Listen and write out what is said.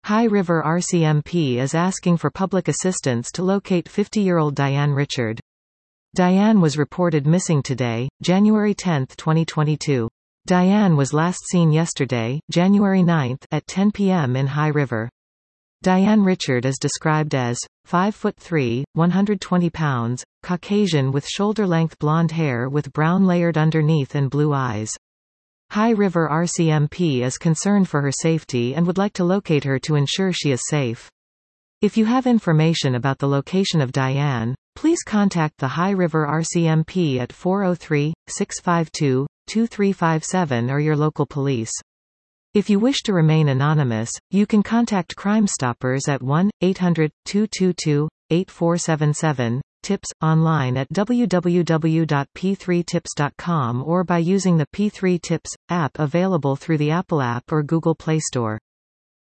High River RCMP is asking for public assistance to locate 50-year-old Diane Richard. Diane was reported missing today, January 10, 2022. Diane was last seen yesterday, January 9, at 10 p.m. in High River. Diane Richard is described as 5'3", 120 pounds, Caucasian with shoulder-length blonde hair with brown layered underneath and blue eyes. High River RCMP is concerned for her safety and would like to locate her to ensure she is safe. If you have information about the location of Diane, please contact the High River RCMP at 403-652-2357 or your local police. If you wish to remain anonymous, you can contact Crime Stoppers at 1-800-222-8477, tips, online at www.p3tips.com or by using the P3 Tips app available through the Apple App or Google Play Store.